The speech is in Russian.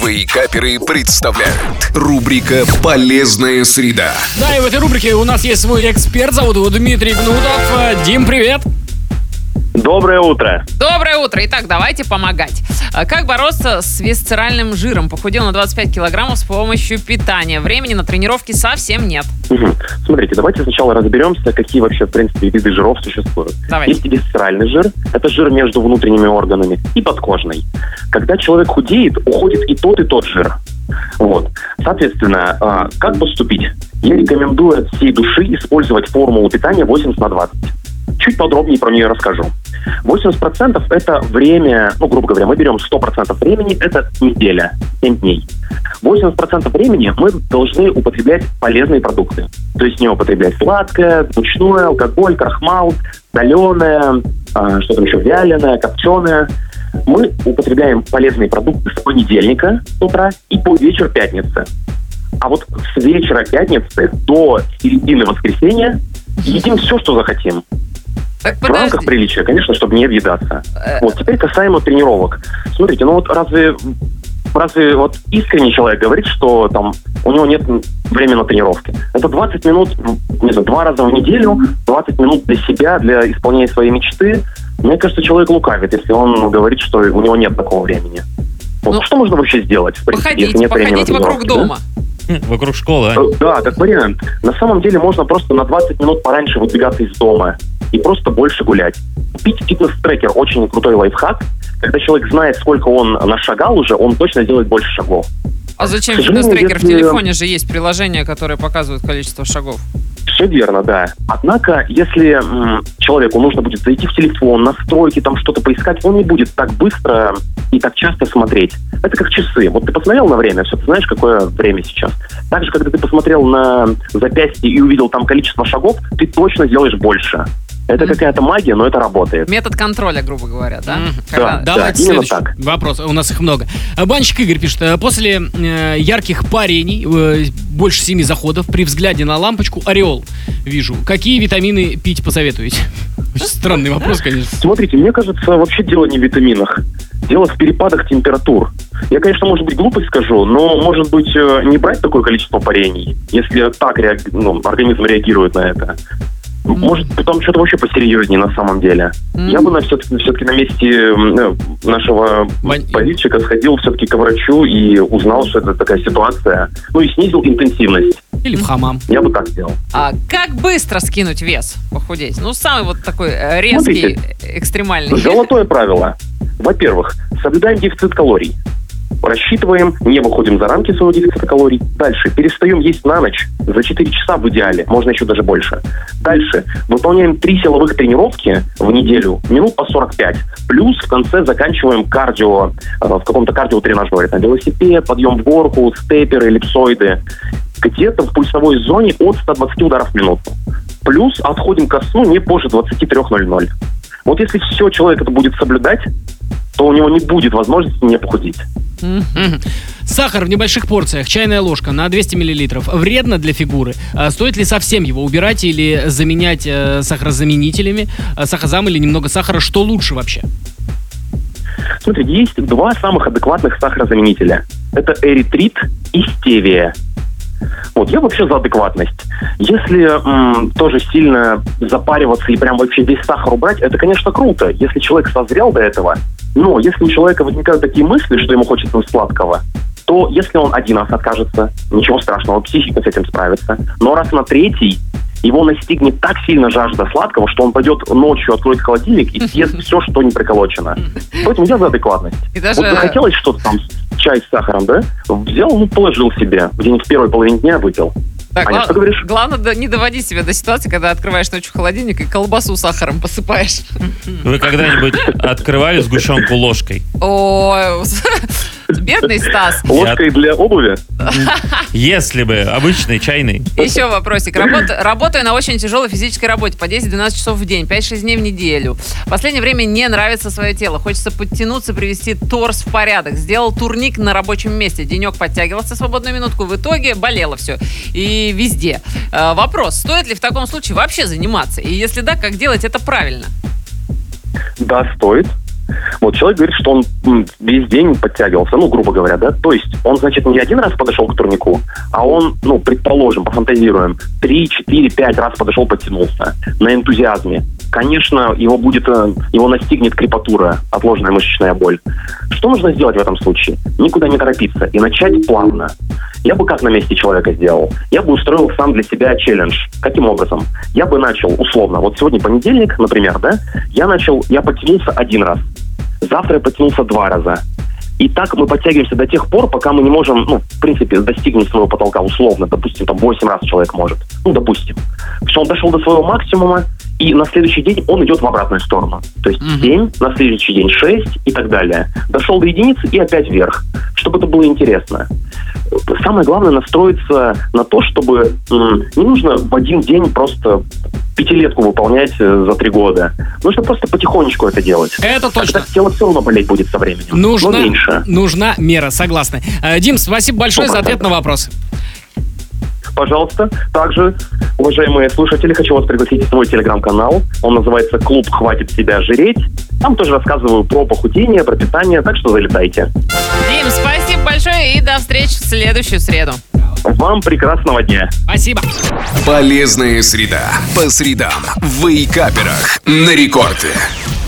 Вейкаперы представляют рубрика «Полезная среда». Да, и в этой рубрике у нас есть свой эксперт, зовут его Дмитрий Гнутов. Дим, привет! Доброе утро. Доброе утро. Итак, давайте помогать. Как бороться с висцеральным жиром? Похудел на 25 килограммов с помощью питания. Времени на тренировки совсем нет. Смотрите, давайте сначала разберемся, какие вообще, в принципе, виды жиров существуют. Давайте. Есть висцеральный жир, это жир между внутренними органами, и подкожный. Когда человек худеет, уходит и тот жир. Вот. Соответственно, как поступить? Я рекомендую от всей души использовать формулу питания 80/20. Чуть подробнее про нее расскажу. 80% это время, грубо говоря, мы берем 100% времени, это неделя, 7 дней. 80% времени мы должны употреблять полезные продукты. То есть не употреблять сладкое, мучное, алкоголь, крахмал, соленое, что там еще, вяленое, копченое. Мы употребляем полезные продукты с понедельника с утра и по вечер пятницы. А вот с вечера пятницы до середины воскресенья едим все, что захотим. Так, в рамках приличия, конечно, чтобы не объедаться. Вот теперь касаемо тренировок. Смотрите, разве вот искренний человек говорит, что там у него нет времени на тренировки? Это 20 минут, не знаю, 2 раза в неделю, 20 минут для себя, для исполнения своей мечты. Мне кажется, человек лукавит, если он говорит, что у него нет такого времени. Вот что можно вообще сделать? В принципе, если нет времени на походить вокруг дома. Вокруг школы, Да, как вариант. На самом деле можно просто на 20 минут пораньше выдвигаться из дома и просто больше гулять. Купить фитнес-трекер, очень крутой лайфхак. Когда человек знает, сколько он нашагал уже, он точно делает больше шагов. А зачем фитнес-трекер? В телефоне же есть приложение, которое показывает количество шагов. Все верно, да. Однако, если человеку нужно будет зайти в телефон, настройки, там что-то поискать, он не будет так быстро и так часто смотреть. Это как часы. Вот ты посмотрел на время, все, ты знаешь, какое время сейчас. Также, когда ты посмотрел на запястье и увидел там количество шагов, ты точно сделаешь больше. Это какая-то магия, но это работает. Метод контроля, грубо говоря, да? Давайте именно следующий так. вопрос. У нас их много. Банщик Игорь пишет. После ярких парений, больше 7 заходов, при взгляде на лампочку ореол вижу. Какие витамины пить посоветуете? Очень странный вопрос, конечно. Смотрите, мне кажется, вообще дело не в витаминах. Дело в перепадах температур. Я, конечно, может быть, глупость скажу, но, может быть, не брать такое количество парений, если так организм реагирует на это. Может, там что-то вообще посерьезнее на самом деле. Я бы все-таки на месте нашего болельщика сходил все-таки к врачу и узнал, что это такая ситуация. И снизил интенсивность. Или в хамам. Я бы так сделал. А как быстро скинуть вес, похудеть? Самый вот такой резкий, экстремальный. Золотое правило. Во-первых, соблюдаем дефицит калорий. Рассчитываем, не выходим за рамки своего дефицита калорий. Дальше, перестаем есть на ночь за 4 часа в идеале, можно еще даже больше. Дальше, выполняем 3 силовых тренировки в неделю, минут по 45. Плюс в конце заканчиваем кардио, в каком-то кардиотренажере. Велосипед, подъем в горку, степеры, эллипсоиды. Где-то в пульсовой зоне от 120 ударов в минуту. Плюс отходим ко сну не позже 23:00. Вот если все человек это будет соблюдать, то у него не будет возможности не похудеть. Сахар в небольших порциях, чайная ложка на 200 мл. Вредно для фигуры? Стоит ли совсем его убирать или заменять сахарозаменителями, сахозам или немного сахара? Что лучше вообще? Смотрите, есть 2 самых адекватных сахарозаменителя. Это эритрит и стевия. Я вообще за адекватность. Если тоже сильно запариваться и прям вообще весь сахар убрать, это, конечно, круто, если человек созрел до этого. Но если у человека возникают такие мысли, что ему хочется сладкого, то если он 1 раз откажется, ничего страшного, психика с этим справится. Но раз на 3-й его настигнет так сильно жажда сладкого, что он пойдет ночью, откроет холодильник и съест все, что не приколочено. Поэтому я за адекватность. Захотелось что-то там, чай с сахаром, да? Взял, положил себе. Где-нибудь в первой половине дня выпил. Так, Аня, что говоришь? Главное не доводить себя до ситуации, когда открываешь ночью холодильник и колбасу сахаром посыпаешь. Вы когда-нибудь открывали сгущенку ложкой? О, бедный Стас. Ложкой для обуви? Если бы, обычный, чайный. Еще вопросик. Работаю на очень тяжелой физической работе по 10-12 часов в день, 5-6 дней в неделю. В последнее время не нравится свое тело. Хочется подтянуться, привести торс в порядок. Сделал турник на рабочем месте. Денек подтягивался свободную минутку. В итоге болело все. И везде. Вопрос, стоит ли в таком случае вообще заниматься? И если да, как делать это правильно? Да, стоит. Вот человек говорит, что он весь день подтягивался, ну, грубо говоря, да. То есть он, значит, не один раз подошел к турнику, а он, ну, предположим, пофантазируем, 3, 4, 5 раз подошел, подтянулся на энтузиазме. Конечно, его настигнет крепатура, отложенная мышечная боль. Что нужно сделать в этом случае? Никуда не торопиться и начать плавно. Я бы как на месте человека сделал? Я бы устроил сам для себя челлендж. Каким образом? Я бы начал условно. Вот сегодня понедельник, например, да? Я подтянулся 1 раз. Завтра я подтянулся 2 раза. И так мы подтягиваемся до тех пор, пока мы не можем, ну, в принципе, достигнуть своего потолка условно. Допустим, там 8 раз человек может. Ну, допустим. Что он дошел до своего максимума, и на следующий день он идет в обратную сторону. То есть 7, на следующий день 6 и так далее. Дошел до единицы и опять вверх. Чтобы это было интересно. Самое главное настроиться на то, чтобы не нужно в один день просто 5-летку выполнять за 3 года. Нужно просто потихонечку это делать. Это точно. Тогда тело все равно болеть будет со временем. Но меньше. Нужна мера, согласна. Дим, спасибо большое 100%. За ответ на вопрос. Пожалуйста. Также, уважаемые слушатели, хочу вас пригласить в свой телеграм-канал. Он называется «Клуб хватит себя жреть». Там тоже рассказываю про похудение, про питание, так что залетайте. Дим, спасибо большое и до встречи в следующую среду. Вам прекрасного дня. Спасибо. Полезная среда. По средам в Вейкаперах на рекорде.